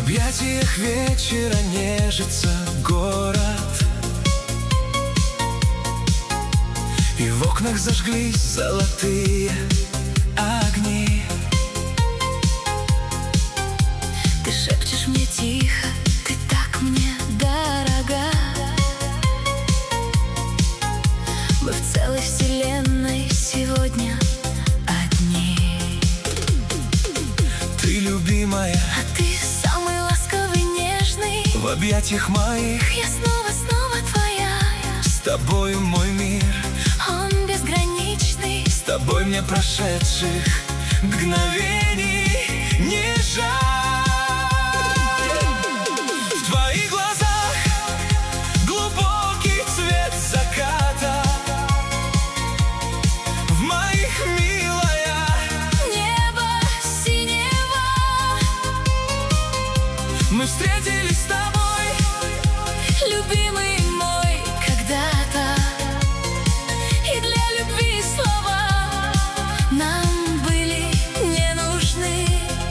объятиях вечера нежится город, и в окнах зажглись золотые огни. Ты шепчешь мне тихо, ты так мне дорога. Мы в целой вселенной сегодня одни. Ты любимая, а ты самый ласковый, нежный. в объятиях моих Я снова твоя. с тобою мой мир, Он безграничный. с тобой мне прошедших мгновений не жаль. В твоих глазах глубокий цвет заката, в моих, милая, Небо синего. мы встретились с тобой, Любимый мой, когда-то. И для любви слова нам были не нужны.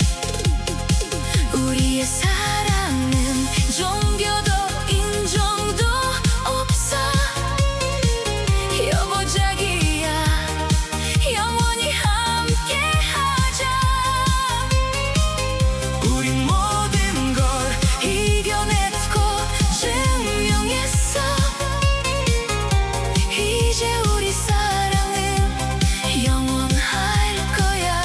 우리의 사랑은 종교도 인정도 없어. 여보자기야, 영원히 함께하자. 우리 모든 걸 이겨냈고 증명했어. 이제 우리 사랑은 영원할 거야.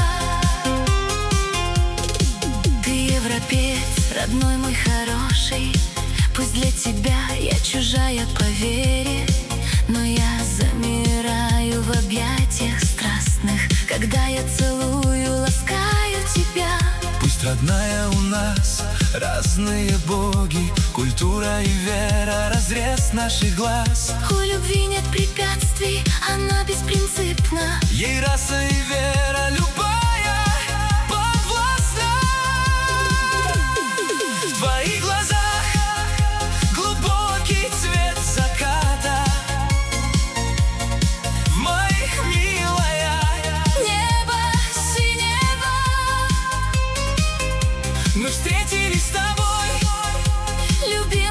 Ты европеец, родной мой хороший. Пусть для тебя я чужая по вере, но я замираю в объятиях страстных, когда я целую, ласкаю тебя. Пусть, родная, у нас разные боги, культура и вера, разрез наших глаз. У любви нет препятствий, она беспринципна. Ей раса и вера любая подвластна. В твоих глазах глубокий цвет заката, в моих, милая, Небо синего. мы встретились с тобой, Любимый